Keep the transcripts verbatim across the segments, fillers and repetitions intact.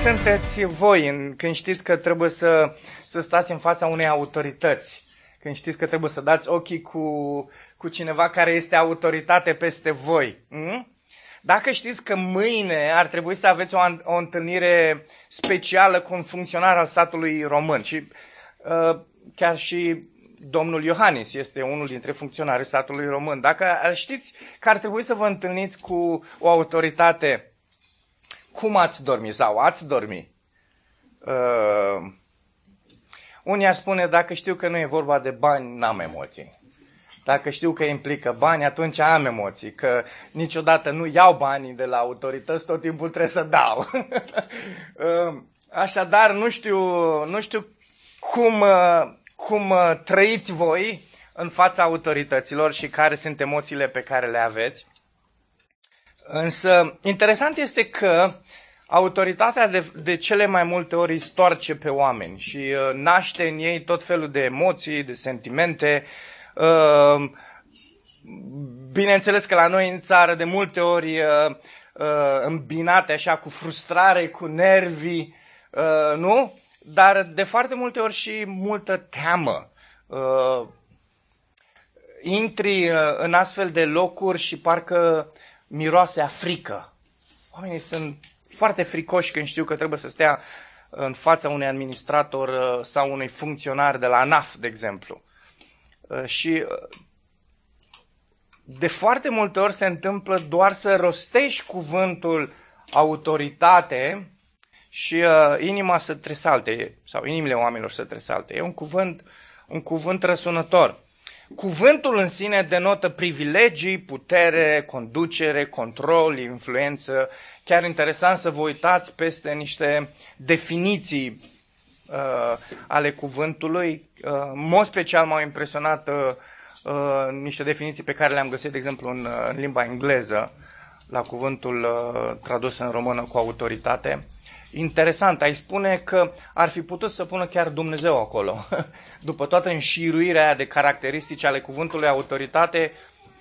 sunteți voi în, când știți că trebuie să, să stați în fața unei autorități? Când știți că trebuie să dați ochii cu, cu cineva care este autoritate peste voi? Mm? Dacă știți că mâine ar trebui să aveți o, o întâlnire specială cu un funcționar al statului român și uh, chiar și domnul Iohannis este unul dintre funcționarii statului român, dacă știți că ar trebui să vă întâlniți cu o autoritate, cum ați dormi sau ați dormi? Uh, unii ar spune, dacă știu că nu e vorba de bani, n-am emoții. Dacă știu că implică bani, atunci am emoții, că niciodată nu iau banii de la autorități, tot timpul trebuie să dau. uh, așadar, nu știu, nu știu cum, uh, cum uh, trăiți voi în fața autorităților și care sunt emoțiile pe care le aveți. Însă, interesant este că autoritatea de, de cele mai multe ori îi stoarce pe oameni și uh, naște în ei tot felul de emoții, de sentimente. Uh, bineînțeles că la noi în țară de multe ori uh, uh, îmbinate așa cu frustrare, cu nervi, uh, nu? Dar de foarte multe ori și multă teamă. Uh, intri uh, în astfel de locuri și parcă miroase a frică. Oamenii sunt foarte fricoși când știu că trebuie să stea în fața unui administrator sau unui funcționar de la ANAF, de exemplu. Și de foarte multe ori se întâmplă doar să rostești cuvântul autoritate și inima să tresalte, sau inimile oamenilor să tresalte. E un cuvânt, un cuvânt răsunător. Cuvântul în sine denotă privilegii, putere, conducere, control, influență. Chiar interesant să vă uitați peste niște definiții uh, ale cuvântului. Uh, în mod special m-au impresionat uh, uh, niște definiții pe care le-am găsit, de exemplu, în, în limba engleză, la cuvântul uh, tradus în română cu autoritate. Interesant, ai spune că ar fi putut să pună chiar Dumnezeu acolo. După toată înșiruirea aia de caracteristici ale cuvântului autoritate,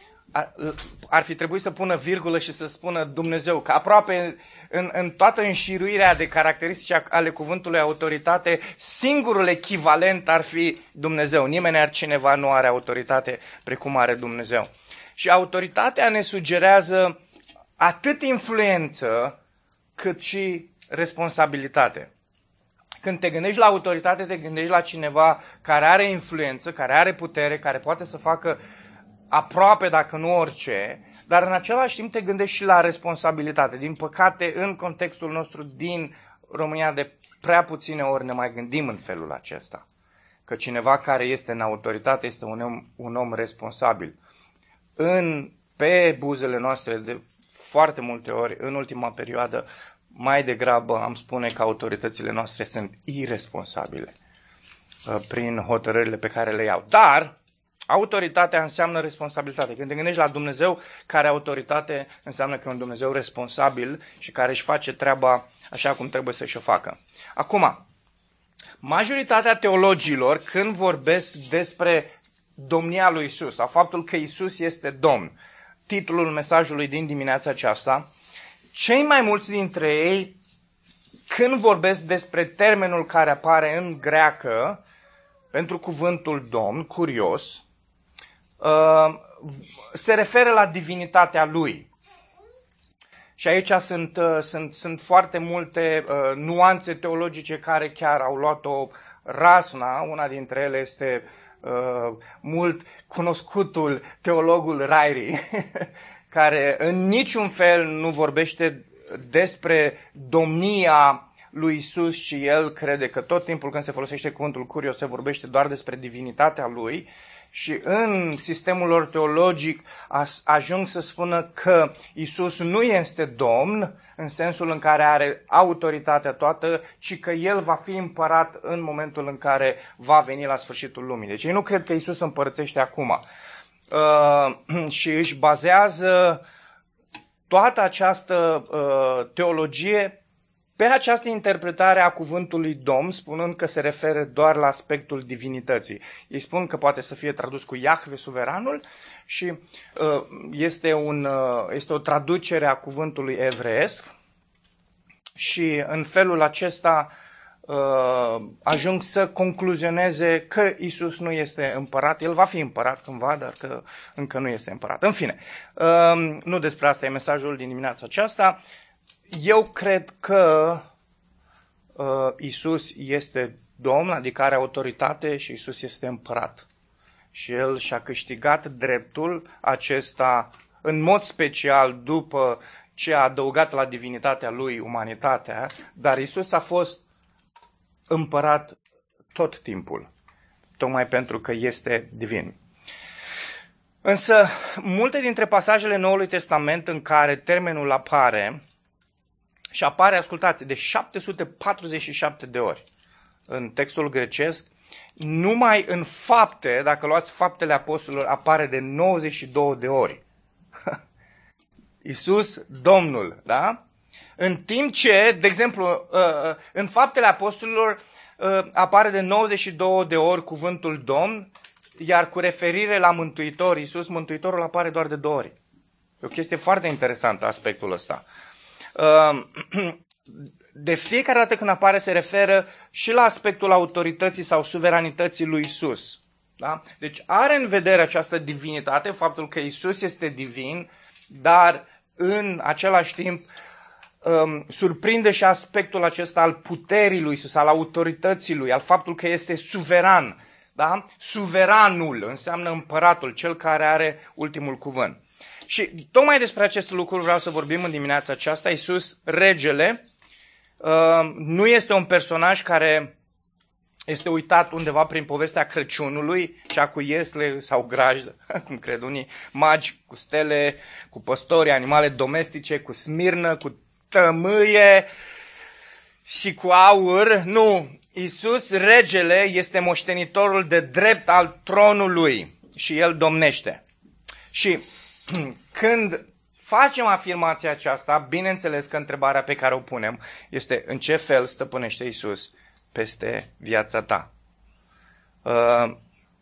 ar fi trebuit să pună virgulă și să spună Dumnezeu, că aproape în, în toată înșiruirea de caracteristici ale cuvântului autoritate, singurul echivalent ar fi Dumnezeu. Nimeni altcineva nu are autoritate precum are Dumnezeu. Și autoritatea ne sugerează atât influență cât și responsabilitate. Când te gândești la autoritate, te gândești la cineva care are influență, care are putere, care poate să facă aproape, dacă nu orice, dar în același timp te gândești și la responsabilitate. Din păcate, în contextul nostru din România, de prea puține ori ne mai gândim în felul acesta. Că cineva care este în autoritate este un om, un om responsabil. În, pe buzele noastre, de foarte multe ori, în ultima perioadă, mai degrabă am spune că autoritățile noastre sunt irresponsabile prin hotărârile pe care le iau. Dar autoritatea înseamnă responsabilitate. Când te gândești la Dumnezeu care autoritate, înseamnă că e un Dumnezeu responsabil și care își face treaba așa cum trebuie să-și o facă. Acum, majoritatea teologilor, când vorbesc despre domnia lui Isus, sau faptul că Isus este Domn, titlul mesajului din dimineața aceasta, cei mai mulți dintre ei, când vorbesc despre termenul care apare în greacă pentru cuvântul Domn, curios, se referă la divinitatea lui. Și aici sunt, sunt, sunt foarte multe nuanțe teologice care chiar au luat-o razna. Una dintre ele este mult cunoscutul teologul Ryrie, care în niciun fel nu vorbește despre domnia lui Isus, ci el crede că tot timpul când se folosește cuvântul curios se vorbește doar despre divinitatea lui și în sistemul lor teologic ajung să spună că Isus nu este Domn în sensul în care are autoritatea toată, ci că el va fi împărat în momentul în care va veni la sfârșitul lumii. Deci ei nu cred că Isus împărățește acum. Uh, și își bazează toată această uh, teologie pe această interpretare a cuvântului Domn, spunând că se referă doar la aspectul divinității. Ei spun că poate să fie tradus cu Iahve, suveranul, și uh, este, un, uh, este o traducere a cuvântului evreiesc și în felul acesta ajung să concluzioneze că Isus nu este împărat. El va fi împărat cândva, dar că încă nu este împărat. În fine, nu despre asta e mesajul din dimineața aceasta. Eu cred că Isus este Domn, adică are autoritate și Isus este împărat. Și El și-a câștigat dreptul acesta în mod special după ce a adăugat la divinitatea Lui umanitatea, dar Isus a fost împărat tot timpul, tocmai pentru că este divin. Însă, multe dintre pasajele Noului Testament în care termenul apare, și apare, ascultați, de șapte sute patruzeci și șapte de ori în textul grecesc, numai în Fapte, dacă luați Faptele Apostolilor, apare de nouăzeci și două de ori. Iisus, Domnul, da? În timp ce, de exemplu, în Faptele Apostolilor apare de nouăzeci și două de ori cuvântul Domn, iar cu referire la Mântuitor, Iisus, Mântuitorul apare doar de două ori. E o chestie foarte interesantă aspectul ăsta. De fiecare dată când apare se referă și la aspectul autorității sau suveranității lui Iisus. Da? Deci are în vedere această divinitate, faptul că Iisus este divin, dar în același timp um, surprinde și aspectul acesta al puterii lui Iisus, al autorității lui, al faptul că este suveran. Da? Suveranul înseamnă împăratul, cel care are ultimul cuvânt. Și tocmai despre acest lucru vreau să vorbim în dimineața aceasta. Iisus, regele, uh, nu este un personaj care este uitat undeva prin povestea Crăciunului, cea cu iesle sau grajdă, cum cred unii, magi cu stele, cu păstori, animale domestice, cu smirnă, cu tămâie și cu aur. Nu, Iisus, regele, este moștenitorul de drept al tronului și el domnește. Și când facem afirmația aceasta, bineînțeles că întrebarea pe care o punem este în ce fel stăpânește Iisus peste viața ta. Uh,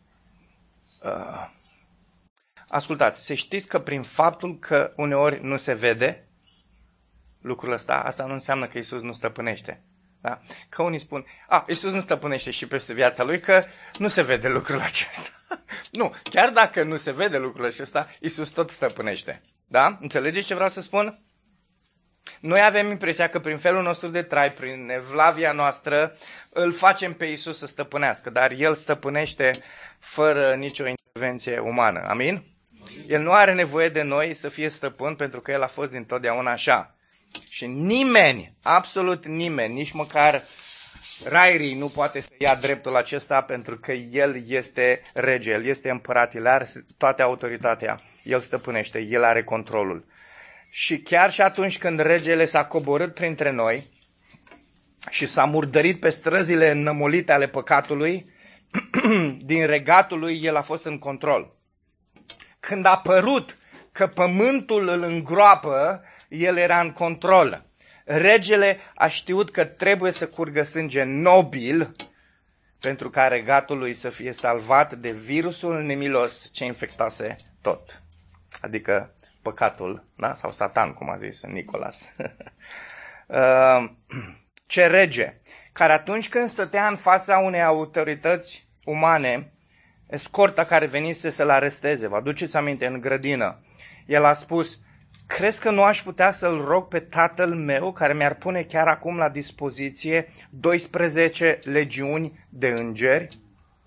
uh, ascultați, să știți că prin faptul că uneori nu se vede lucrul ăsta, asta nu înseamnă că Iisus nu stăpânește. Da? Că unii spun, a, Iisus nu stăpânește și peste viața lui, că nu se vede lucrul acesta. Nu, chiar dacă nu se vede lucrul acesta, Iisus tot stăpânește. Da? Înțelegeți ce vreau să spun? Noi avem impresia că prin felul nostru de trai, prin evlavia noastră, îl facem pe Iisus să stăpânească, dar El stăpânește fără nicio intervenție umană. Amin? El nu are nevoie de noi să fie stăpân, pentru că El a fost dintotdeauna așa. Și nimeni, absolut nimeni, nici măcar Rairi nu poate să ia dreptul acesta, pentru că El este rege, El este împărat, El are toată autoritatea, El stăpânește, El are controlul. Și chiar și atunci când regele s-a coborât printre noi și s-a murdărit pe străzile înnămolite ale păcatului, din regatul lui El a fost în control. Când a părut că pământul îl îngroapă, El era în control. Regele a știut că trebuie să curgă sânge nobil pentru ca regatul lui să fie salvat de virusul nemilos ce infectase tot. Adică păcatul, da? Sau Satan, cum a zis Nicolas. Ce rege, care atunci când stătea în fața unei autorități umane, escorta care venise să-l aresteze, vă aduceți aminte, în grădină, el a spus, crezi că nu aș putea să-l rog pe tatăl meu, care mi-ar pune chiar acum la dispoziție doisprezece legiuni de îngeri?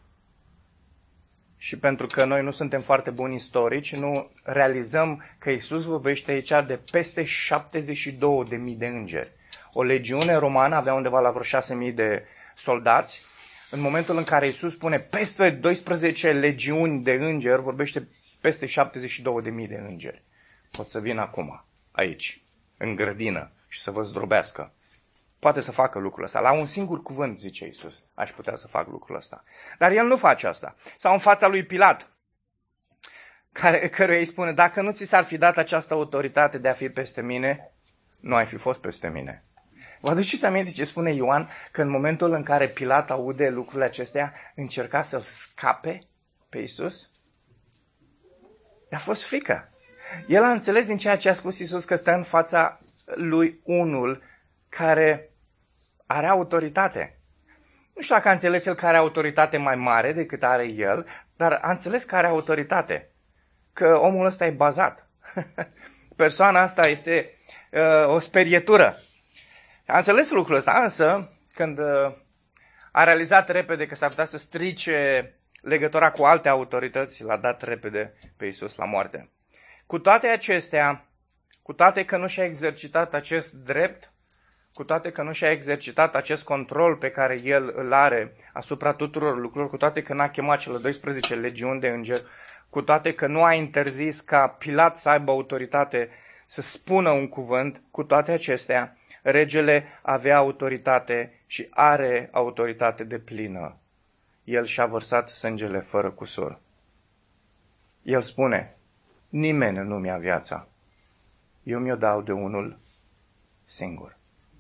Și pentru că noi nu suntem foarte buni istorici, nu realizăm că Iisus vorbește aici de peste șaptezeci și două de mii de îngeri. O legiune romană avea undeva la vreo șase mii de soldați. În momentul în care Iisus spune peste doisprezece legiuni de îngeri, vorbește peste șaptezeci și două de mii de îngeri. Pot să vin acum, aici, în grădină și să vă zdrobească. Poate să facă lucrul ăsta. La un singur cuvânt, zice Iisus, aș putea să fac lucrul ăsta. Dar El nu face asta. Sau în fața lui Pilat, care, căruia îi spune, dacă nu ți s-ar fi dat această autoritate de a fi peste mine, nu ai fi fost peste mine. Vă aduceți aminte ce spune Ioan? Că în momentul în care Pilat aude lucrurile acestea, încerca să-l scape pe Iisus? I-a fost frică. El a înțeles din ceea ce a spus Iisus că stă în fața lui unul care are autoritate. Nu știu dacă a înțeles el că are autoritate mai mare decât are el, dar a înțeles că are autoritate. Că omul ăsta e bazat. Persoana asta este uh, o sperietură. A înțeles lucrul ăsta, însă, când uh, a realizat repede că s-ar putea să strice legătura cu alte autorități, l-a dat repede pe Iisus la moarte. Cu toate acestea, cu toate că nu și-a exercitat acest drept, cu toate că nu și-a exercitat acest control pe care el îl are asupra tuturor lucrurilor, cu toate că n-a chemat cele doisprezece legiuni de îngeri, cu toate că nu a interzis ca Pilat să aibă autoritate să spună un cuvânt, cu toate acestea, regele avea autoritate și are autoritate deplină. El și-a vărsat sângele fără cusur. El spune, nimeni nu mi-a viața, eu mi-o dau de unul singur.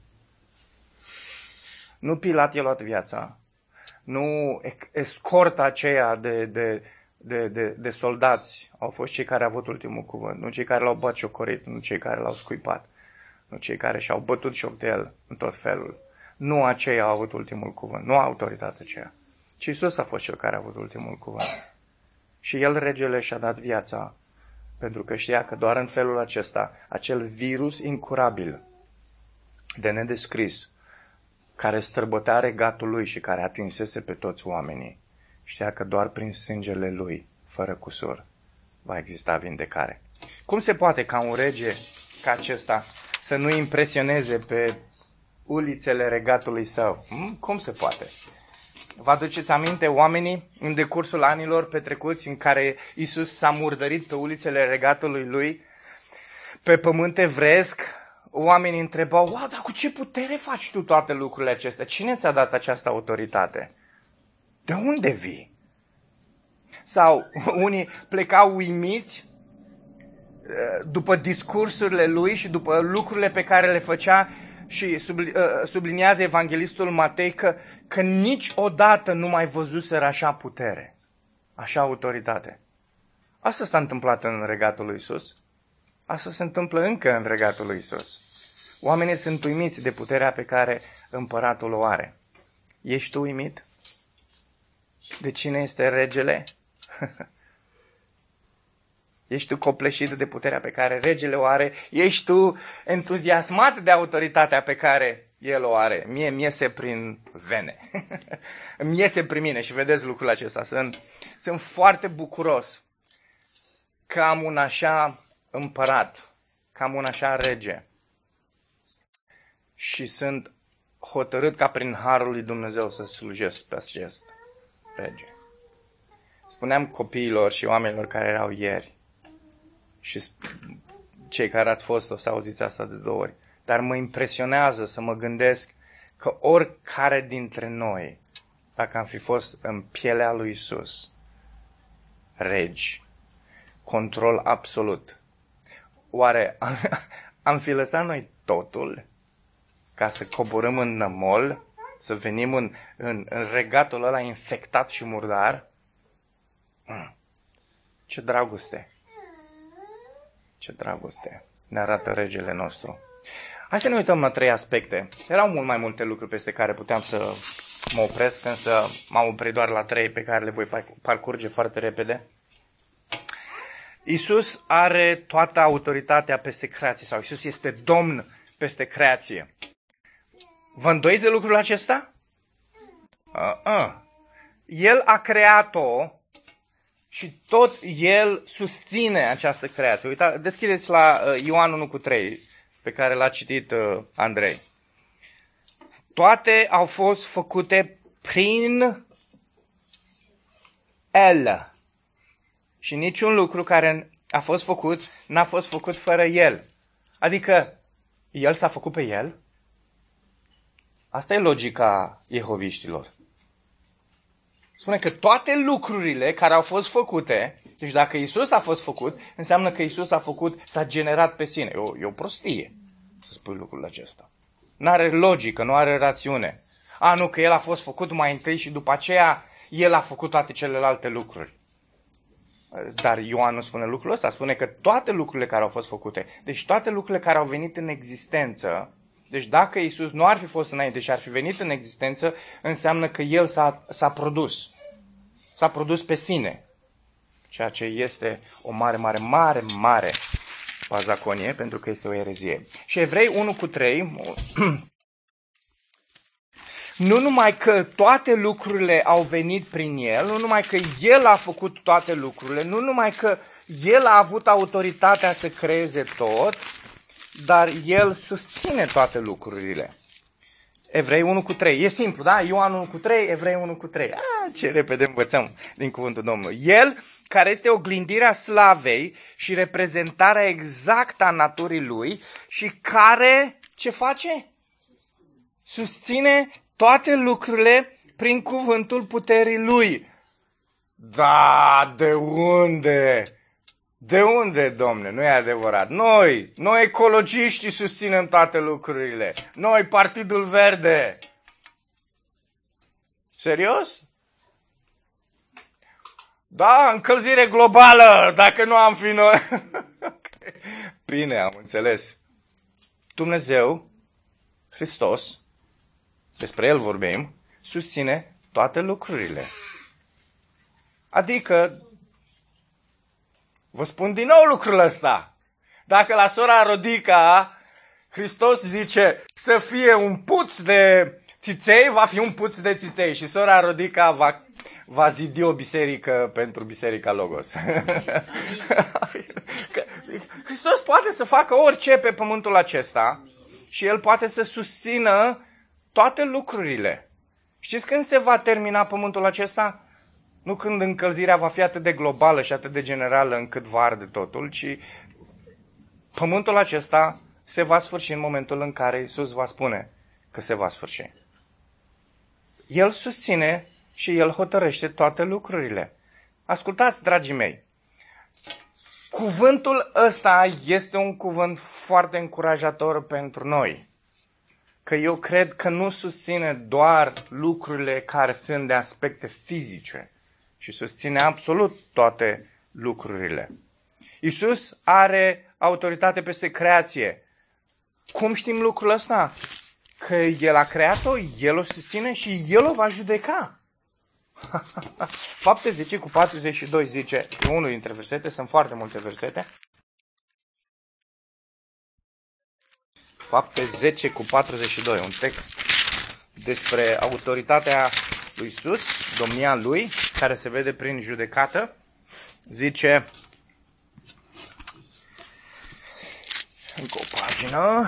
Nu Pilat i-a luat viața, nu escorta aceea de, de, de, de, de soldați au fost cei care au avut ultimul cuvânt, nu cei care l-au batjocorit, nu cei care l-au scuipat, nu cei care și-au bătut joc de el în tot felul. Nu aceia au avut ultimul cuvânt, nu autoritatea aceea, ci Iisus a fost cel care a avut ultimul cuvânt. Și el, regele, și-a dat viața pentru că știa că doar în felul acesta, acel virus incurabil de nedescris, care străbătea regatul lui și care atinsese pe toți oamenii, știa că doar prin sângele lui, fără cusur, va exista vindecare. Cum se poate ca un rege ca acesta să nu impresioneze pe ulițele regatului său? Hmm? Cum se poate? Vă aduceți aminte oamenii în decursul anilor petrecuți în care Iisus s-a murdărit pe ulițele regatului lui, pe pământ evresc? Oamenii întrebau, wow, dar cu ce putere faci tu toate lucrurile acestea? Cine ți-a dat această autoritate? De unde vii? Sau unii plecau uimiți după discursurile lui și după lucrurile pe care le făcea și subliniază evanghelistul Matei că, că niciodată nu mai văzuseră așa putere, așa autoritate. Asta s-a întâmplat în regatul lui Iisus. Asta se întâmplă încă în regatul lui Iisus. Oamenii sunt uimiți de puterea pe care împăratul o are. Ești tu uimit? De cine este regele? Ești tu copleșit de puterea pe care regele o are? Ești tu entuziasmat de autoritatea pe care el o are? Mie mi iese prin vene. Îmi iese prin mine și vedeți lucrul acesta. Sunt, sunt foarte bucuros că am un așa împărat, că am un așa rege. Și sunt hotărât ca prin harul lui Dumnezeu să slujesc pe acest rege. Spuneam copiilor și oamenilor care erau ieri și cei care ați fost, o să auziți asta de două ori, dar mă impresionează să mă gândesc că oricare dintre noi, dacă am fi fost în pielea lui Iisus, regi, control absolut, oare am, am fi lăsat noi totul ca să coborâm în nămol, să venim în, în, în regatul ăla infectat și murdar? Ce dragoste! Ce dragoste ne arată regele nostru. Hai să ne uităm la trei aspecte. Erau mult mai multe lucruri peste care puteam să mă opresc, însă m-am oprit doar la trei pe care le voi parcurge foarte repede. Iisus are toată autoritatea peste creație, sau Iisus este Domn peste creație. Vă îndoiți de lucrul acesta? Uh-uh. El a creat-o și tot El susține această creație. Uita, deschideți la Ioan unu cu trei, pe care l-a citit Andrei. Toate au fost făcute prin El. Și niciun lucru care a fost făcut n-a fost făcut fără El. Adică, El s-a făcut pe El? Asta e logica jehoviștilor. Spune că toate lucrurile care au fost făcute, deci dacă Iisus a fost făcut, înseamnă că Iisus a făcut, s-a generat pe sine. E o, e o prostie să spui lucrul acesta. N-are logică, nu are rațiune. A, nu, că El a fost făcut mai întâi și după aceea El a făcut toate celelalte lucruri. Dar Ioan nu spune lucrul ăsta, spune că toate lucrurile care au fost făcute, deci toate lucrurile care au venit în existență, Deci dacă Iisus nu ar fi fost înainte și ar fi venit în existență, înseamnă că El s-a, s-a produs. S-a produs pe sine. Ceea ce este o mare, mare, mare, mare bazaconie, pentru că este o erezie. Și Evrei unu cu trei, nu numai că toate lucrurile au venit prin El, nu numai că El a făcut toate lucrurile, nu numai că El a avut autoritatea să creeze tot, dar El susține toate lucrurile. Evrei unu cu trei. E simplu, da? Ioan unu cu trei, Evrei unu cu trei. Ah, ce repede învățăm din cuvântul Domnului. El, care este oglindirea slavei și reprezentarea exactă a naturii Lui și care, ce face? Susține toate lucrurile prin cuvântul puterii Lui. Da, de unde? De unde, Domne? Nu e adevărat. Noi, noi ecologiștii susținem toate lucrurile. Noi, Partidul Verde. Serios? Da, încălzire globală, dacă nu am fi noi. Bine, am înțeles. Dumnezeu, Hristos, despre El vorbim, susține toate lucrurile. Adică, vă spun din nou lucrul ăsta. Dacă la sora Rodica Hristos zice să fie un puț de țiței, va fi un puț de țiței. Și sora Rodica va, va zidi o biserică pentru Biserica Logos. Hristos poate să facă orice pe pământul acesta și El poate să susțină toate lucrurile. Știți când se va termina pământul acesta? Nu când încălzirea va fi atât de globală și atât de generală încât va arde totul, ci pământul acesta se va sfârși în momentul în care Iisus va spune că se va sfârși. El susține și El hotărăște toate lucrurile. Ascultați, dragii mei, cuvântul ăsta este un cuvânt foarte încurajator pentru noi. Că eu cred că nu susține doar lucrurile care sunt de aspecte fizice, și susține absolut toate lucrurile. Iisus are autoritate peste creație. Cum știm lucrul ăsta? Că El a creat-o, El o susține și El o va judeca. Fapte zece cu patruzeci și doi zice, e unul dintre versete, sunt foarte multe versete. Fapte zece cu patruzeci și doi, un text despre autoritatea lui Iisus, domnia Lui, care se vede prin judecată. Zice, încă o pagină,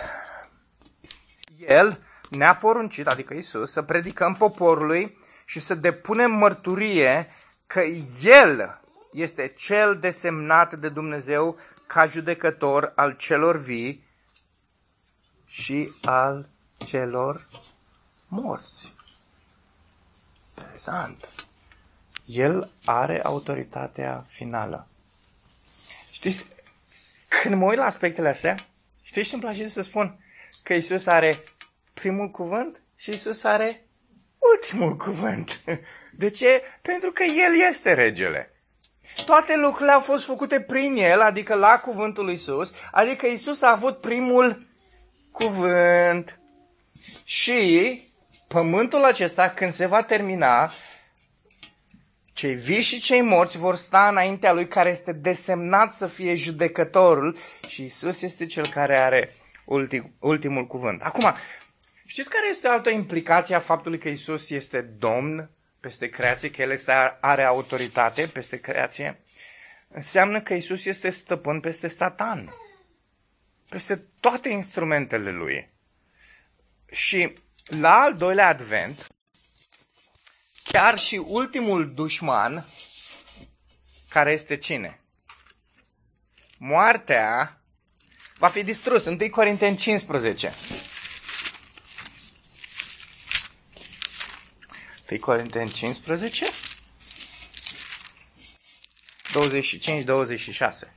El ne-a poruncit, adică Iisus, să predicăm poporului și să depunem mărturie că El este Cel desemnat de Dumnezeu ca judecător al celor vii și al celor morți. Interesant. El are autoritatea finală. Știți, când mă uit la aspectele astea, știți ce îmi place să spun? Că Iisus are primul cuvânt și Iisus are ultimul cuvânt. De ce? Pentru că El este regele. Toate lucrurile au fost făcute prin El, adică la cuvântul lui Iisus, adică Iisus a avut primul cuvânt. Și pământul acesta, când se va termina, cei vii și cei morți vor sta înaintea Lui, care este desemnat să fie judecătorul, și Iisus este Cel care are ultim, ultimul cuvânt. Acum, știți care este altă implicație a faptului că Iisus este Domn peste creație, că El este, are autoritate peste creație? Înseamnă că Iisus este stăpân peste Satan, peste toate instrumentele Lui. Și la al doilea advent, chiar și ultimul dușman, care este cine? Moartea, va fi distrus. întâi Corinteni cincisprezece. întâi Corinteni cincisprezece, douăzeci și cinci douăzeci și șase.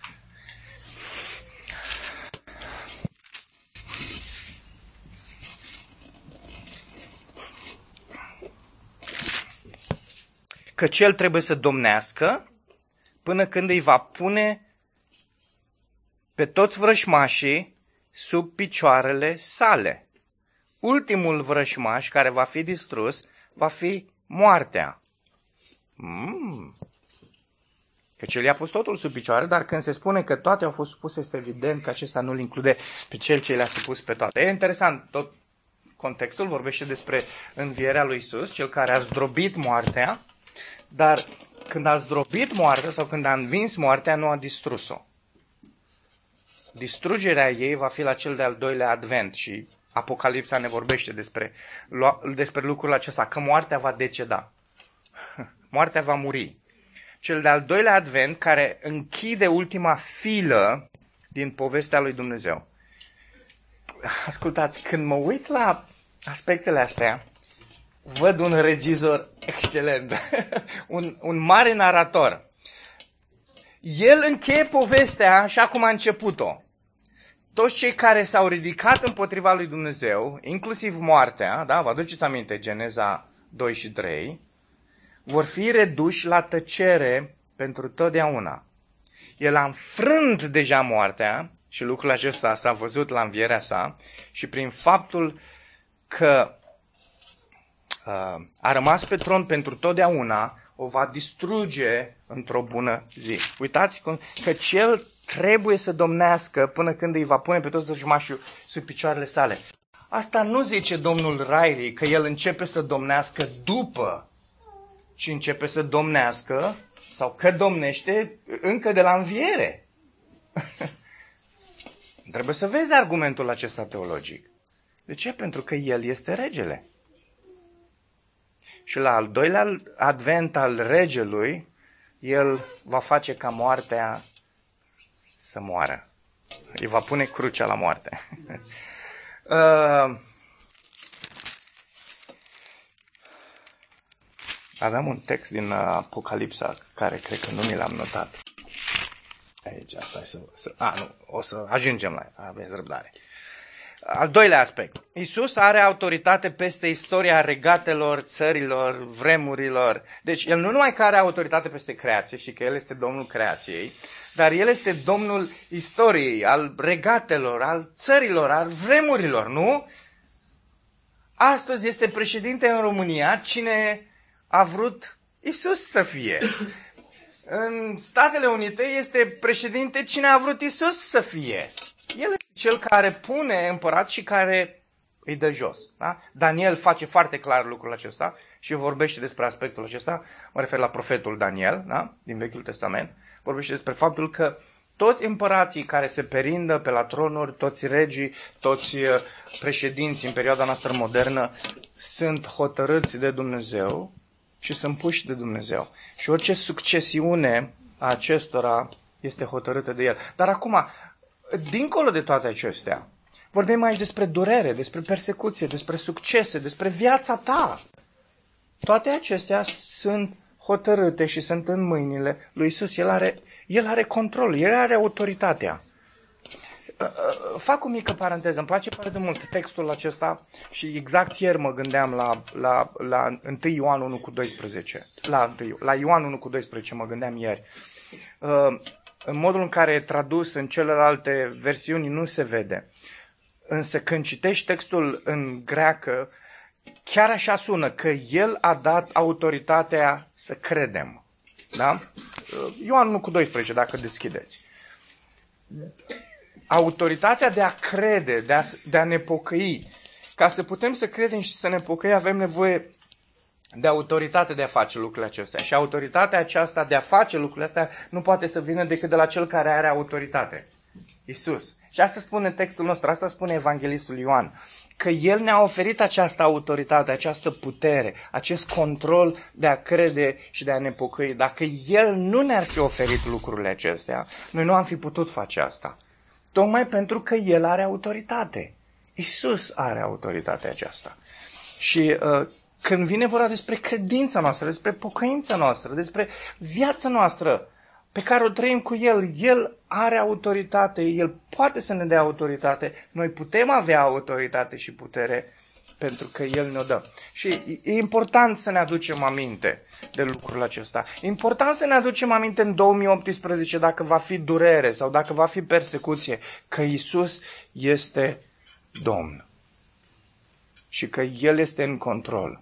Că Cel trebuie să domnească până când îi va pune pe toți vrăjmașii sub picioarele sale. Ultimul vrășmaș care va fi distrus va fi moartea. Mm. Căci el i-a pus totul sub picioare, dar când se spune că toate au fost supuse, este evident că acesta nu-l include pe cel ce le-a supus pe toate. E interesant, tot contextul vorbește despre învierea lui Iisus, cel care a zdrobit moartea, dar când a zdrobit moartea sau când a învins moartea, nu a distrus-o. Distrugerea ei va fi la cel de-al doilea advent și Apocalipsa ne vorbește despre, despre lucrul acesta, că moartea va deceda. Moartea va muri. Cel de-al doilea advent care închide ultima filă din povestea lui Dumnezeu. Ascultați, când mă uit la aspectele astea, văd un regizor excelent, un, un mare narator. El încheie povestea așa cum a început-o. Toți cei care s-au ridicat împotriva lui Dumnezeu, inclusiv moartea, da, vă aduceți aminte, Geneza doi și trei, vor fi reduși la tăcere pentru totdeauna. El a înfrânt deja moartea și lucrul acesta s-a văzut la învierea sa și prin faptul că uh, a rămas pe tron pentru totdeauna, o va distruge într-o bună zi. Uitați că cel trebuie să domnească până când îi va pune pe toți vrăjmașii sub picioarele sale. Asta nu zice domnul Riley că el începe să domnească după, ci începe să domnească sau că domnește încă de la înviere. Trebuie să vezi argumentul acesta teologic. De ce? Pentru că el este regele. Și la al doilea advent al regelui, el va face ca moartea să moară. Îi va pune crucea la moarte. uh, aveam un text din Apocalipsa care cred că nu mi l-am notat. Aici, asta să, să... A, nu, o să ajungem la ea. Aveți răbdare. Al doilea aspect. Iisus are autoritate peste istoria regatelor, țărilor, vremurilor. Deci el nu numai că are autoritate peste creație și că el este Domnul creației, dar el este Domnul istoriei, al regatelor, al țărilor, al vremurilor, nu? Astăzi este președinte în România cine a vrut Iisus să fie. În Statele Unite este președinte cine a vrut Iisus să fie. El este cel care pune împărat și care îi dă jos. Da? Daniel face foarte clar lucrul acesta și vorbește despre aspectul acesta. Mă refer la profetul Daniel, da? Din Vechiul Testament. Vorbește despre faptul că toți împărații care se perindă pe la tronuri, toți regii, toți președinții în perioada noastră modernă sunt hotărâți de Dumnezeu și sunt puși de Dumnezeu. Și orice succesiune a acestora este hotărâtă de El. Dar acum, dincolo de toate acestea, vorbim aici despre durere, despre persecuție, despre succese, despre viața ta. Toate acestea sunt hotărâte și sunt în mâinile lui Iisus. El are, el are control, El are autoritatea. Fac o mică paranteză, îmi place foarte mult textul acesta și exact ieri mă gândeam la, la, la unu Ioan unu cu doisprezece. La, la Ioan unu cu doisprezece mă gândeam ieri. În modul în care e tradus în celelalte versiuni nu se vede. Însă când citești textul în greacă, chiar așa sună, că El a dat autoritatea să credem. Da? Ioan unu cu doisprezece, dacă deschideți. Autoritatea de a crede, de a, de a ne pocăi. Ca să putem să credem și să ne pocăi, avem nevoie de autoritate de a face lucrurile acestea. Și autoritatea aceasta de a face lucrurile astea nu poate să vină decât de la cel care are autoritate. Iisus. Și asta spune textul nostru, asta spune evanghelistul Ioan. Că El ne-a oferit această autoritate, această putere, acest control de a crede și de a ne pocăi. Dacă El nu ne-ar fi oferit lucrurile acestea, noi nu am fi putut face asta. Tocmai pentru că El are autoritate. Iisus are autoritatea aceasta. Și uh, când vine vorba despre credința noastră, despre pocăința noastră, despre viața noastră pe care o trăim cu El, El are autoritate, El poate să ne dea autoritate, noi putem avea autoritate și putere pentru că El ne-o dă. Și e important să ne aducem aminte de lucrul acesta. E important să ne aducem aminte în două mii optsprezece, dacă va fi durere sau dacă va fi persecuție, că Iisus este Domn și că El este în control.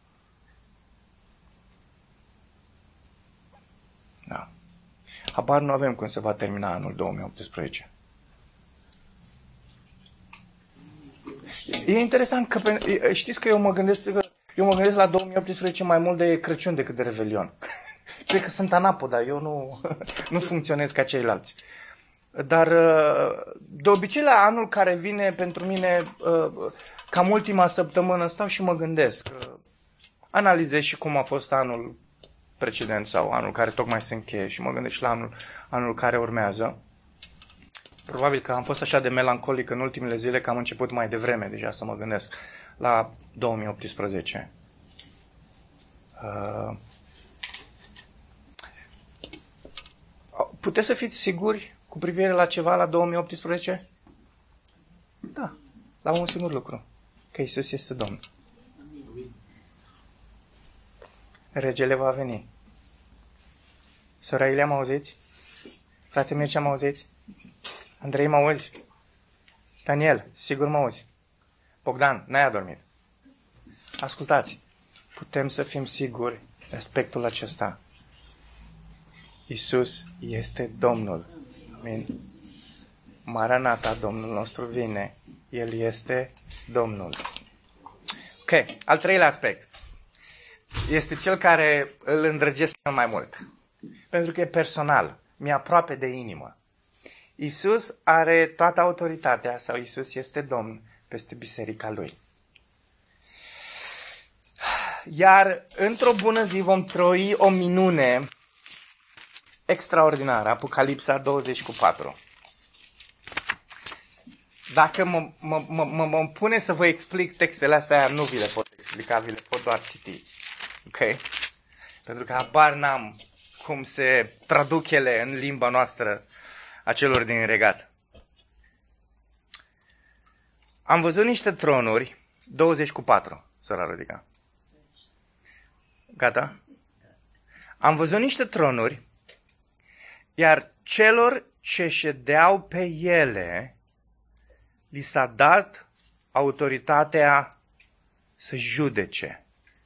Da. Habar nu avem cum se va termina anul două mii optsprezece. E interesant că, știți că eu mă gândesc, eu mă gândesc la două mii optsprezece mai mult de Crăciun decât de Revelion. Cred că sunt anapoda, eu nu, nu funcționez ca ceilalți. Dar de obicei la anul care vine pentru mine, cam ultima săptămână, stau și mă gândesc. Analizez și cum a fost anul precedent sau anul care tocmai se încheie și mă gândesc și la anul, anul care urmează. Probabil că am fost așa de melancolic în ultimele zile că am început mai devreme deja să mă gândesc la două mii optsprezece. Uh, puteți să fiți siguri cu privire la ceva la două mii optsprezece? Da, la un singur lucru, că Iisus este Domn. Regele va veni. Sora Iulia, mă auziți? Frate Mircea, mă auziți? Andrei, mă auzi? Daniel, sigur mă auzi? Bogdan, n-ai adormit. Ascultați, putem să fim siguri de aspectul acesta. Iisus este Domnul. Amin. Maranata, Domnul nostru vine. El este Domnul. Ok, al treilea aspect. Este cel care îl îndrăgesc cel mai mult. Pentru că e personal. Mi-e aproape de inimă. Iisus are toată autoritatea sau Iisus este Domn peste biserica Lui. Iar într-o bună zi vom trăi o minune extraordinară, Apocalipsa douăzeci cu patru. Dacă mă, mă, mă, mă, mă pune să vă explic textele astea, nu vi le pot explica, vi le pot doar citi. Ok? Pentru că habar n-am cum se traduc ele în limba noastră a celor din regat. Am văzut niște tronuri, douăzeci cu patru, sora Rodica. Gata? Am văzut niște tronuri, iar celor ce ședeau pe ele li s-a dat autoritatea să judece.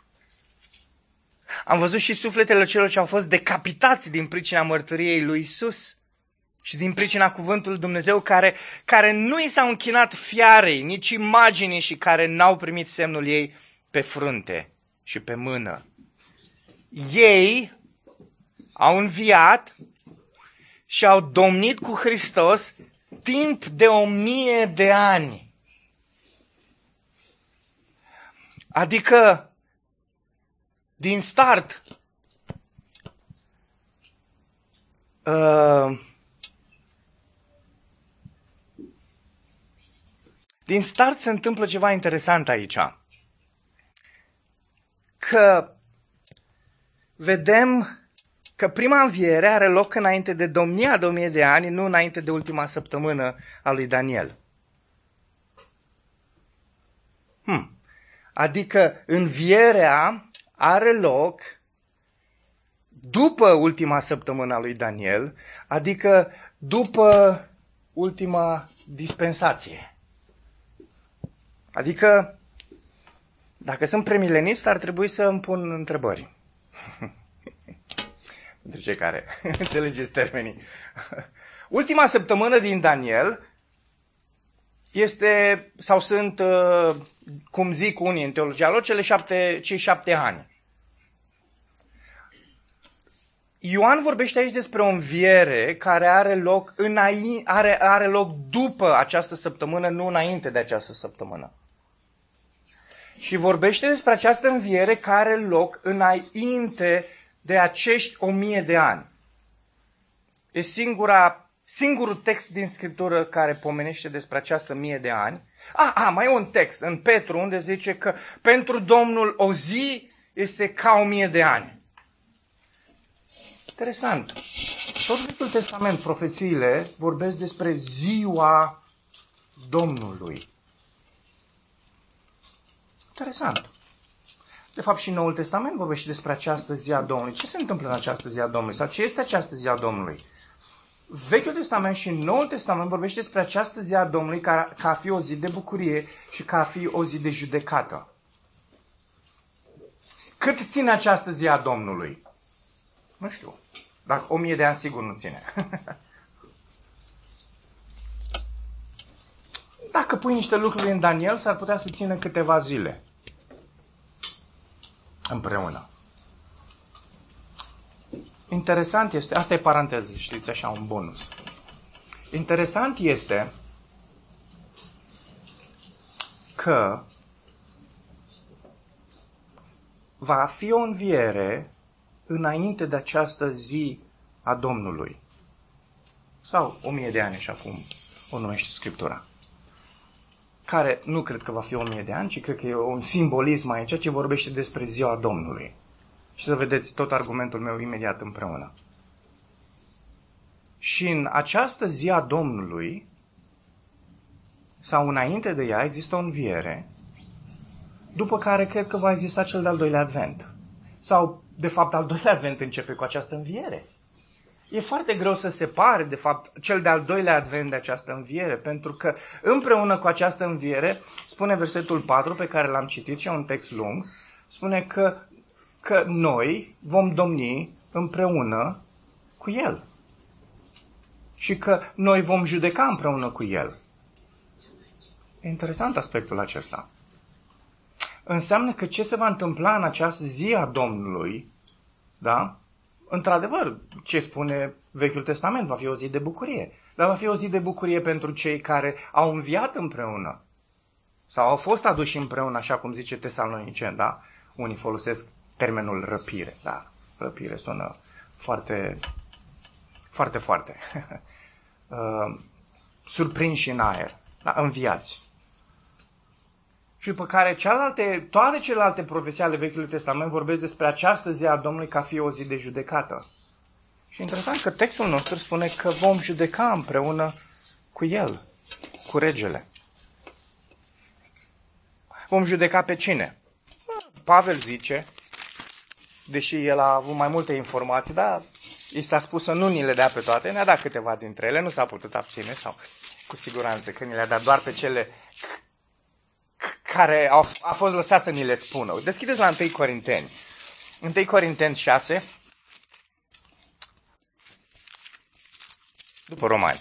Am văzut și sufletele celor ce au fost decapitați din pricina mărturiei lui Iisus și din pricina cuvântului Dumnezeu, care, care nu i s-au închinat fiarei, nici imaginii și care n-au primit semnul ei pe frunte și pe mână. Ei au înviat și au domnit cu Hristos timp de o mie de ani. Adică, din start, uh, din start se întâmplă ceva interesant aici. Că vedem că prima înviere are loc înainte de domnia de o mie de ani, nu înainte de ultima săptămână a lui Daniel. Hmm. Adică învierea are loc după ultima săptămână a lui Daniel, adică după ultima dispensație. Adică, dacă sunt premilenist, ar trebui să îmi pun întrebări. Pentru cei care înțelegeți termenii. Ultima săptămână din Daniel este, sau sunt, cum zic unii în teologia lor, cele șapte, cei șapte ani. Ioan vorbește aici despre o înviere care are loc, înainte, are, are loc după această săptămână, nu înainte de această săptămână. Și vorbește despre această înviere care are loc înainte de acești o mie de ani. E singura, singurul text din Scriptură care pomenește despre această mie de ani. Ah, ah, mai e un text în Petru unde zice că pentru Domnul o zi este ca o mie de ani. Interesant. Tot Vechiul Testament, profețiile vorbesc despre ziua Domnului. Interesant. De fapt, și Noul Testament vorbește despre această zi a Domnului. Ce se întâmplă în această zi a Domnului? Sau ce este această zi a Domnului? Vechiul Testament și Noul Testament vorbește despre această zi a Domnului ca, ca a fi o zi de bucurie și ca a fi o zi de judecată. Cât ține această zi a Domnului? Nu știu. Dar o mie de ani sigur nu ține. Dacă pui niște lucruri în Daniel, s-ar putea să țină câteva zile. Împreună. Interesant este, asta e paranteză, știți, așa, un bonus. Interesant este că va fi o înviere înainte de această zi a Domnului. Sau o mie de ani, așa cum o numește Scriptura. Care nu cred că va fi o mie de ani, ci cred că e un simbolism aici ce vorbește despre ziua Domnului. Și să vedeți tot argumentul meu imediat împreună. Și în această zi a Domnului, sau înainte de ea, există o înviere, după care cred că va exista cel de-al doilea advent. Sau, de fapt, al doilea advent începe cu această înviere. E foarte greu să separe, de fapt, cel de-al doilea advent de această înviere, pentru că împreună cu această înviere, spune versetul patru, pe care l-am citit și e un text lung, spune că, că noi vom domni împreună cu El. Și că noi vom judeca împreună cu El. E interesant aspectul acesta. Înseamnă că ce se va întâmpla în această zi a Domnului, da? Într-adevăr, ce spune Vechiul Testament, va fi o zi de bucurie. Dar va fi o zi de bucurie pentru cei care au înviat împreună. Sau au fost aduși împreună, așa cum zice Tesaloniceni, da? Unii folosesc termenul răpire, da? Răpire sună foarte, foarte, foarte. uh, surprinși în aer, da? Înviați. Și după care cealaltă, toate celelalte profeții ale Vechiului Testament vorbesc despre această zi a Domnului ca fi o zi de judecată. Și interesant că textul nostru spune că vom judeca împreună cu El, cu regele. Vom judeca pe cine? Pavel zice, deși el a avut mai multe informații, dar i s-a spus să nu ni le dea pe toate, ne-a dat câteva dintre ele, nu s-a putut abține, sau cu siguranță că ni le-a dat doar pe cele care au, a fost lăsat să ni le spună. Deschideți la întâi Corinteni. întâi Corinteni șase, după Romani.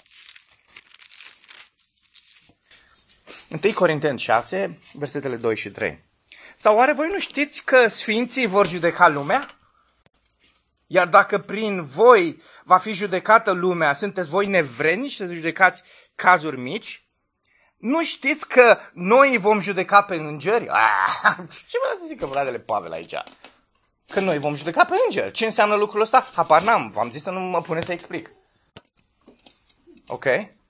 întâi Corinteni șase, versetele doi și trei. Sau oare voi nu știți că sfinții vor judeca lumea? Iar dacă prin voi va fi judecată lumea, sunteți voi nevrednici să judecați cazuri mici? Nu știți că noi vom judeca pe îngeri? Ah, ce vreau să zică fratele Pavel aici? Că noi vom judeca pe îngeri. Ce înseamnă lucrul ăsta? Habar n-am. V-am zis să nu mă pune să explic. Ok?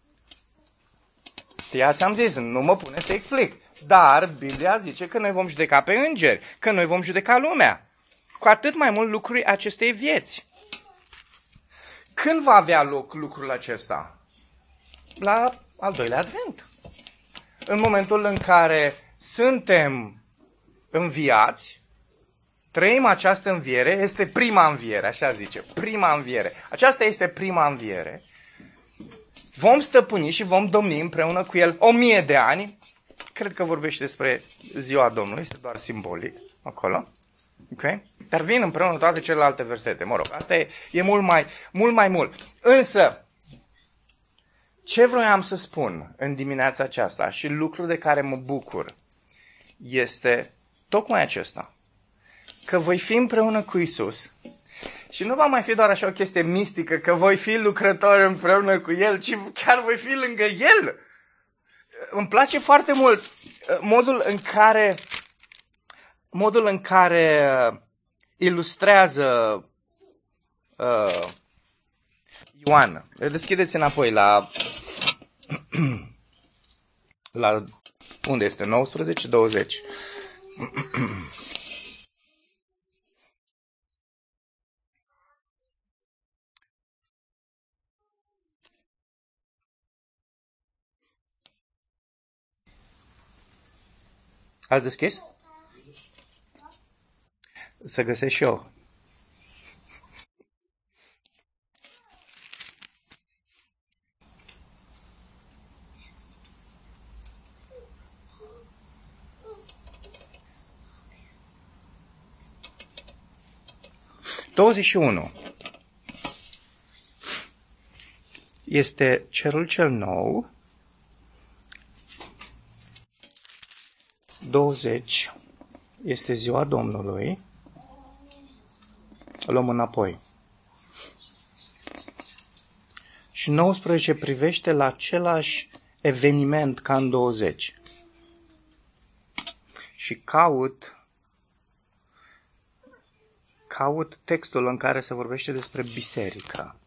Știați, am zis, nu mă pune să explic. Dar Biblia zice că noi vom judeca pe îngeri, că noi vom judeca lumea. Cu atât mai mult lucruri acestei vieți. Când va avea loc lucrul acesta? La al doilea advent. În momentul în care suntem înviați, trăim această înviere, este prima înviere, așa zice, prima înviere. Aceasta este prima înviere. Vom stăpâni și vom domni împreună cu El o mie de ani. Cred că vorbește despre ziua Domnului, este doar simbolic acolo. Okay? Dar vin împreună toate celelalte versete. Mă rog, asta e, e mult, mai, mult mai mult. Însă, ce vroiam să spun în dimineața aceasta și lucrul de care mă bucur este tocmai acesta. Că voi fi împreună cu Isus și nu va mai fi doar așa o chestie mistică, că voi fi lucrători împreună cu El, ci chiar voi fi lângă El. Îmi place foarte mult modul în care, modul în care ilustrează uh, Ioan. Deschideți înapoi la, la unde este? nouăsprezece douăzeci. Ați deschis? să găsesc și eu. douăzeci și unu. Este cerul cel nou. douăzeci este ziua Domnului. O luăm înapoi. Și nouăsprezece privește la același eveniment ca în douăzeci. Și caut caut textul în care se vorbește despre biserică.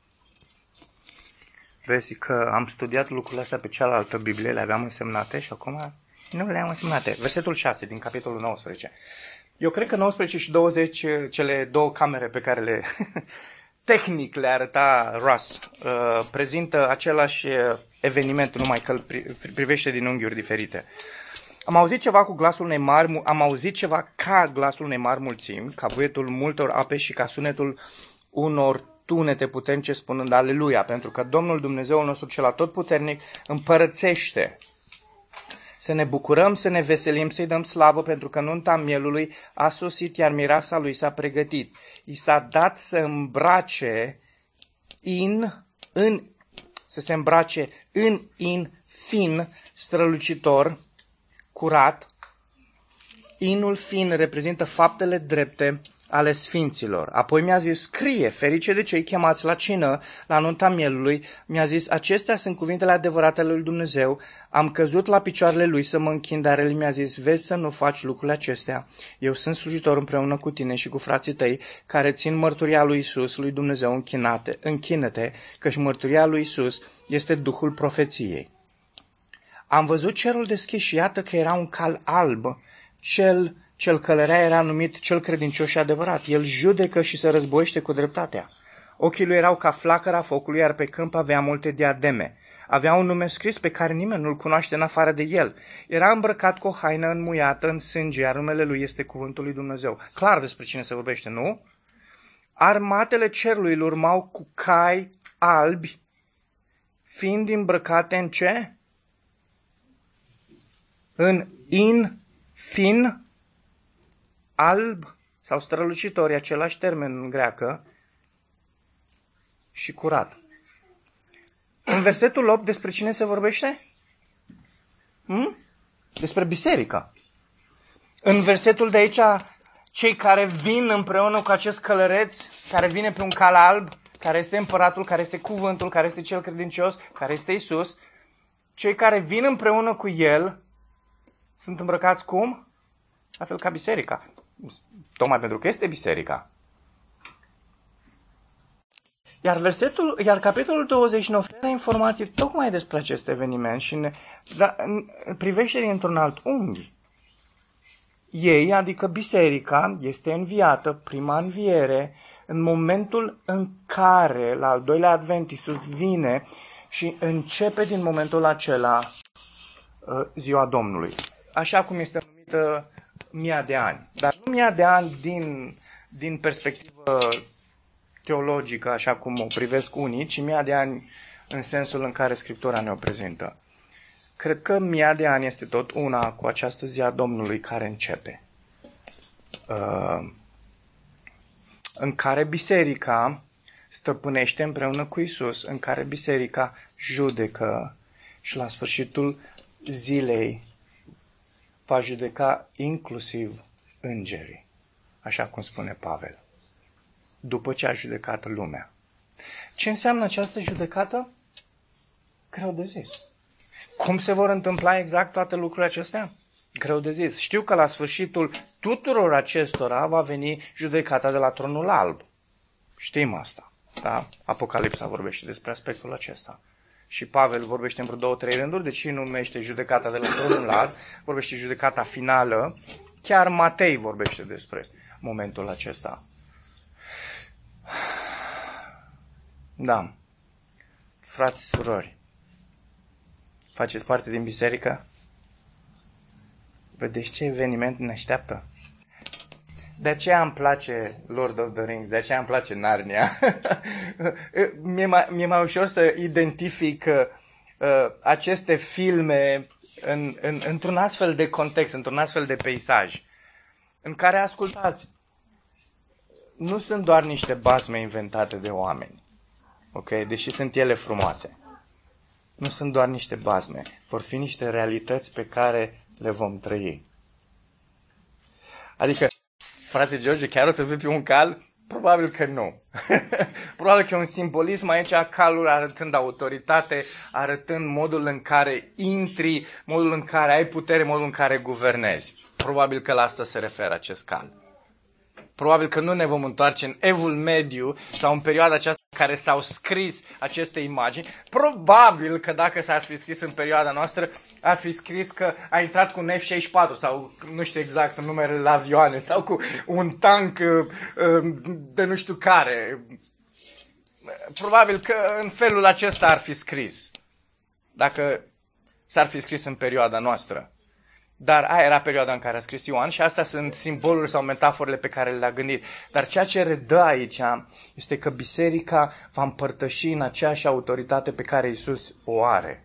Vezi că am studiat lucrurile astea pe cealaltă Biblie, le aveam însemnate și acum nu le am însemnate. Versetul șase din capitolul nouăsprezece. Eu cred că nouăsprezece și douăzeci, cele două camere pe care le tehnic le arăta Russ, uh, prezintă același eveniment, numai că îl privește din unghiuri diferite. Am auzit ceva cu glasul unei mari, am auzit ceva ca glasul unei mari mulțimi, ca vuietul multor ape și ca sunetul unor tunete puternice spunând Aleluia, pentru că Domnul Dumnezeul nostru cel atotputernic împărățește. Să ne bucurăm, să ne veselim, să-i dăm slavă, pentru că nunta mielului a sosit, iar mireasa lui s-a pregătit. I s-a dat să îmbrace in, în, să se îmbrace în in fin, strălucitor, curat. Inul fin reprezintă faptele drepte ale sfinților. Apoi mi-a zis, scrie, ferice de cei chemați la cină, la nunta mielului. Mi-a zis, acestea sunt cuvintele adevărate ale lui Dumnezeu. Am căzut la picioarele lui să mă închin, dar el mi-a zis, vezi să nu faci lucrurile acestea. Eu sunt slujitor împreună cu tine și cu frații tăi, care țin mărturia lui Isus, lui Dumnezeu, închinate. Închină-te, căci mărturia lui Isus este Duhul profeției. Am văzut cerul deschis și iată că era un cal alb, cel Cel călărea era numit cel credincios și adevărat. El judecă și se războiește cu dreptatea. Ochii lui erau ca flacăra focului, iar pe câmp avea multe diademe. Avea un nume scris pe care nimeni nu-l cunoaște în afară de el. Era îmbrăcat cu o haină înmuiată în sânge, iar numele lui este Cuvântul lui Dumnezeu. Clar despre cine se vorbește, nu? Armatele cerului îl urmau cu cai albi, fiind îmbrăcate în ce? În in fin alb sau strălucitor, e același termen în greacă, și curat. În versetul opt despre cine se vorbește? Hmm? Despre biserică. În versetul de aici, cei care vin împreună cu acest călăreț, care vine pe un cal alb, care este împăratul, care este cuvântul, care este cel credincios, care este Isus, cei care vin împreună cu el sunt îmbrăcați cum? La fel ca biserica. Tocmai pentru că este biserica. Iar versetul, iar capitolul douăzeci ne oferă informații tocmai despre acest eveniment și ne da, privește dintr-un alt unghi. Ei, adică biserica, este înviată, prima înviere, în momentul în care, la al doilea advent, Iisus vine și începe din momentul acela ziua Domnului. Așa cum este numită mia de ani. Dar nu mia de ani din, din perspectivă teologică, așa cum o privesc unii, ci mia de ani în sensul în care Scriptura ne-o prezintă. Cred că mia de ani este tot una cu această zi a Domnului care începe. Uh, în care biserica stăpânește împreună cu Isus, în care biserica judecă și la sfârșitul zilei va judeca inclusiv îngerii, așa cum spune Pavel, după ce a judecat lumea. Ce înseamnă această judecată? Greu de zis. Cum se vor întâmpla exact toate lucrurile acestea? Greu de zis. Știu că la sfârșitul tuturor acestora va veni judecata de la tronul alb. Știm asta. Da? Apocalipsa vorbește despre aspectul acesta. Și Pavel vorbește în vreo două, trei rânduri, deși nu numește judecata de la tronul alb, vorbește judecata finală. Chiar Matei vorbește despre momentul acesta. Da. Frați, surori, faceți parte din biserică? Vedeți ce eveniment ne așteaptă? De aceea îmi place Lord of the Rings, de aceea îmi place Narnia. mi-e, mai, mi-e mai ușor să identific uh, aceste filme în, în, într-un astfel de context, într-un astfel de peisaj, în care, ascultați, nu sunt doar niște basme inventate de oameni, ok? Deși sunt ele frumoase. Nu sunt doar niște basme, vor fi niște realități pe care le vom trăi. Adică, frate George, chiar o să vii pe un cal? Probabil că nu. Probabil că e un simbolism aici, calul arătând autoritate, arătând modul în care intri, modul în care ai putere, modul în care guvernezi. Probabil că la asta se referă acest cal. Probabil că nu ne vom întoarce în Evul Mediu sau în perioada aceasta în care s-au scris aceste imagini. Probabil că dacă s-ar fi scris în perioada noastră, ar fi scris că a intrat cu un F șaizeci și patru sau nu știu exact numerele la avioane sau cu un tank de nu știu care. Probabil că în felul acesta ar fi scris, dacă s-ar fi scris în perioada noastră. Dar aia era perioada în care a scris Ioan și astea sunt simboluri sau metaforele pe care le-a gândit. Dar ceea ce redă aici este că biserica va împărtăși în aceeași autoritate pe care Iisus o are.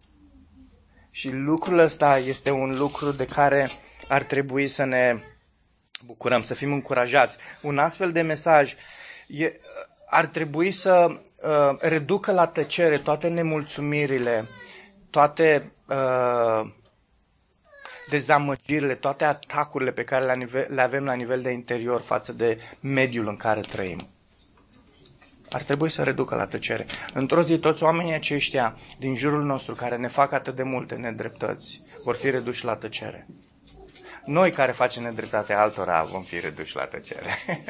Și lucrul ăsta este un lucru de care ar trebui să ne bucurăm, să fim încurajați. Un astfel de mesaj e, ar trebui să uh, reducă la tăcere toate nemulțumirile, toate Uh, dezamăgirile, toate atacurile pe care le, nivel, le avem la nivel de interior față de mediul în care trăim. Ar trebui să reducă la tăcere. Într-o zi, toți oamenii aceștia din jurul nostru care ne fac atât de multe nedreptăți vor fi reduși la tăcere. Noi care facem nedreptate altora vom fi reduși la tăcere.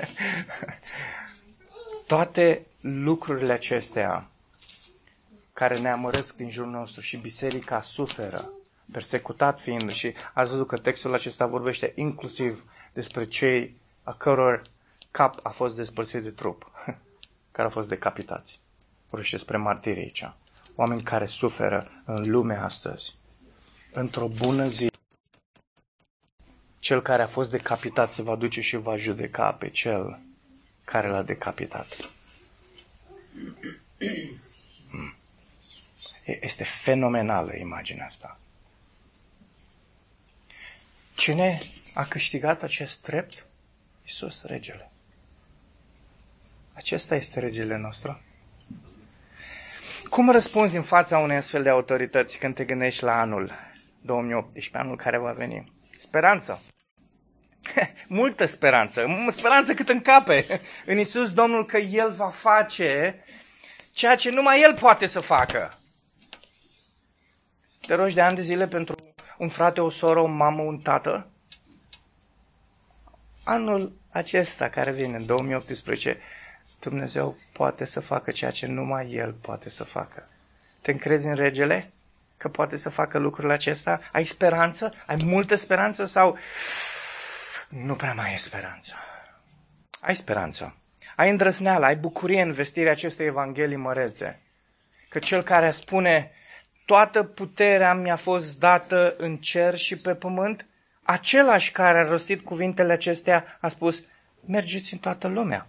Toate lucrurile acestea care ne amărăsc din jurul nostru și biserica suferă, persecutat fiind, și ați văzut că textul acesta vorbește inclusiv despre cei a căror cap a fost despărțit de trup, care au fost decapitați. Vorbește despre martiri aici. Oameni care suferă în lume astăzi. Într-o bună zi, cel care a fost decapitat se va duce și va judeca pe cel care l-a decapitat. Este fenomenală imaginea asta. Cine a câștigat acest drept? Iisus, regele. Acesta este regele nostru. Cum răspunzi în fața unei astfel de autorități când te gândești la anul două mii optsprezece, anul care va veni? Speranță. Multă speranță. Speranță cât încape în Iisus Domnul că El va face ceea ce numai El poate să facă. Te rogi de ani de zile pentru un frate, o soră, o mamă, un tată? Anul acesta care vine, în două mii optsprezece, Dumnezeu poate să facă ceea ce numai El poate să facă. Te încrezi în regele că poate să facă lucrurile acestea? Ai speranță? Ai multă speranță sau nu prea mai ai speranță? Ai speranță. Ai îndrăzneală, ai bucurie în vestirea acestei evanghelii mărețe. Că cel care spune toată puterea mi-a fost dată în cer și pe pământ, același care a rostit cuvintele acestea a spus, mergeți în toată lumea.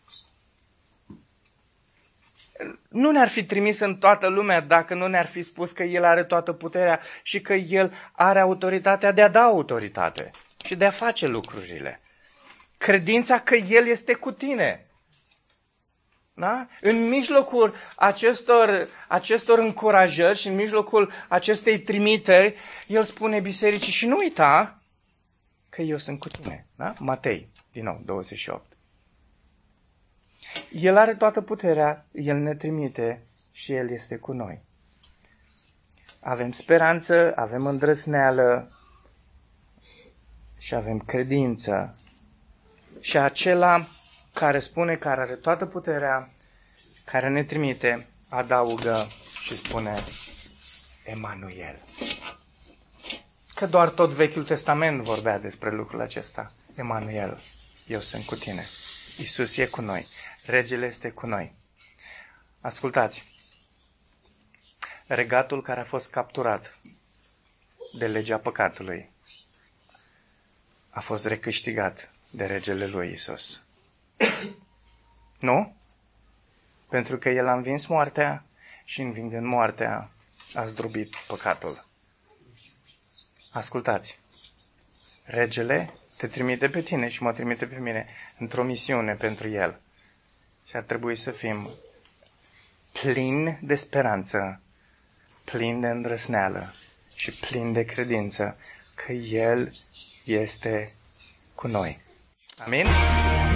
Nu ne-ar fi trimis în toată lumea dacă nu ne-ar fi spus că El are toată puterea și că El are autoritatea de a da autoritate și de a face lucrurile. Credința că El este cu tine. Da? În mijlocul acestor, acestor încurajări și în mijlocul acestei trimiteri, El spune bisericii și nu uita că eu sunt cu tine. Da? Matei, din nou, douăzeci și opt. El are toată puterea, El ne trimite și El este cu noi. Avem speranță, avem îndrăzneală și avem credință. Și acela care spune că are toată puterea, care ne trimite, adaugă și spune Emanuel. Că doar tot Vechiul Testament vorbea despre lucrul acesta. Emanuel, eu sunt cu tine. Iisus e cu noi. Regele este cu noi. Ascultați. Regatul care a fost capturat de legea păcatului a fost recâștigat de regele lui Isus. Nu? Pentru că El a învins moartea și învingând moartea a zdrobit păcatul. Ascultați! Regele te trimite pe tine și mă trimite pe mine într-o misiune pentru El. Și ar trebui să fim plini de speranță, plini de îndrăzneală și plini de credință că El este cu noi. Amin?